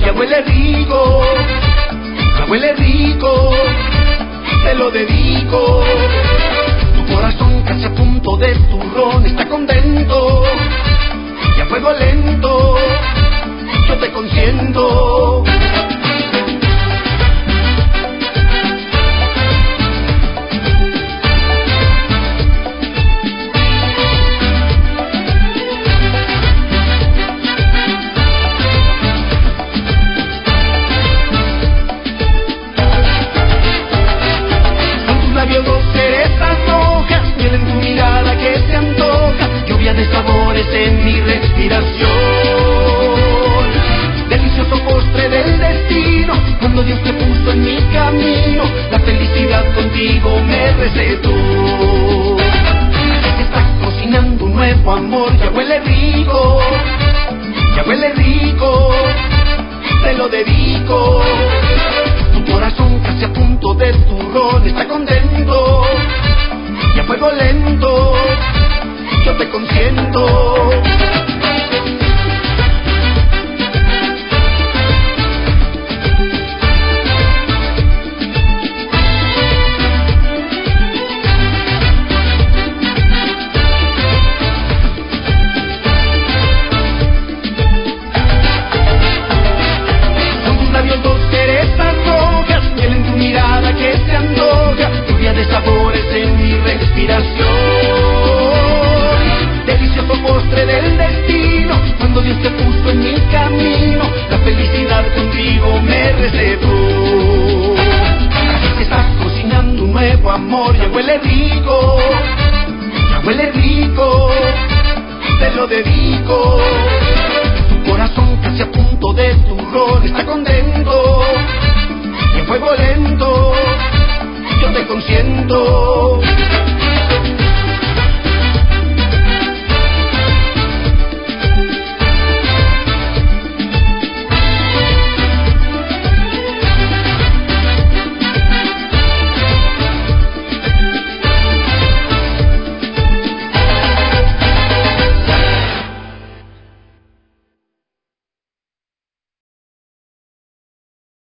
ya huele rico, ya huele rico, te lo dedico. Tu corazón casi a punto de turrón está contento, y a fuego lento yo te consiento. En mi respiración, delicioso postre del destino, cuando Dios te puso en mi camino, la felicidad contigo me recetó. Se está cocinando un nuevo amor, ya huele rico, ya huele rico, te lo dedico. Tu corazón casi a punto de turrón está contento, y a fuego lento yo te consiento. Con tus labios dos cerezas rojas, miel en tu mirada que se antoja, lluvia de sabores en mi respiración. Postre del destino, cuando Dios te puso en mi camino, la felicidad contigo me recetó. Se está cocinando un nuevo amor, ya huele rico, ya huele rico, te lo dedico. Tu corazón casi a punto de turrón está contento, y en fuego lento yo te consiento.